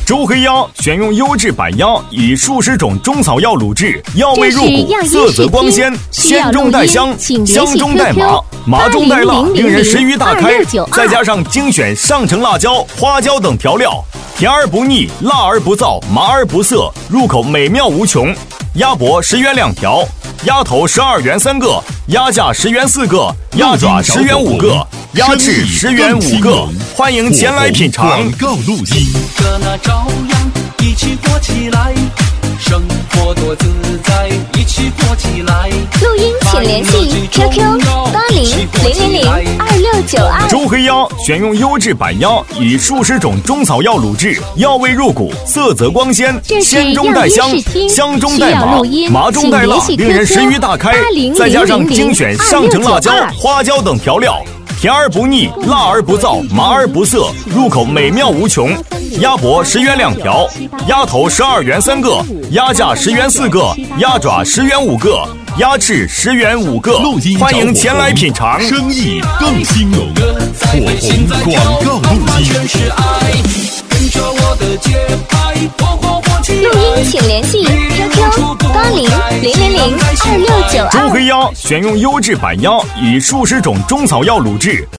周黑鸭选用优质百鸭与数十种中草药卤制，药味入骨，色泽光鲜，鲜中带香，香中带麻，麻中带辣，令人食欲大开。再加上精选上乘辣椒、花椒等调料，甜而不腻，辣而不燥，麻而不涩，入口美妙无穷。鸭脖10元2条，鸭头12元3个，鸭架10元4个，鸭爪10元5个，鸭翅10元5个，欢迎前来品尝。 广告录音， 和那朝阳一起过起来，生活多自在，一起过起来。 录音请联系 QQ 8000002692。 周黑鸭选用优质百鸭与数十种中草药卤制，药味入骨，色泽光鲜，鲜中带香，香中带麻，麻中带辣，令人食欲大开。再加上精选上乘辣椒、花椒等调料，甜而不腻，辣而不燥，麻而不涩，入口美妙无穷。鸭脖10元2条，鸭头12元3个，鸭架10元4个，鸭爪10元5个，鸭翅10元5个，欢迎前来品尝。 生意更兴隆。火红广告录音， 录音请联系 QQ 8000002692。 周黑鸭选用优质百鸭与数十种中草药卤制。